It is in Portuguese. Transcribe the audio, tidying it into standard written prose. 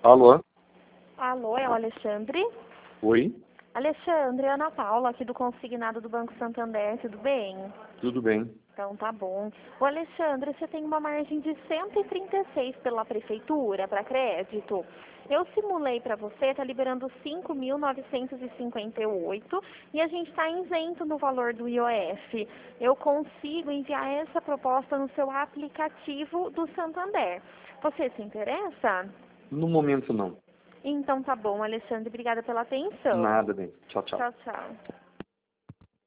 Alô? Alô, é o Alexandre? Oi? Alexandre, é a Ana Paula, aqui do Consignado do Banco Santander, tudo bem? Tudo bem. Então tá bom. O Alexandre, você tem uma margem de 136 pela prefeitura para crédito. Eu simulei para você, tá liberando 5.958 e a gente está isento no valor do IOF. Eu consigo enviar essa proposta no seu aplicativo do Santander. Você se interessa? No momento não. Então tá bom, Alexandre, obrigada pela atenção. Nada, bem. Tchau, tchau. Tchau, tchau.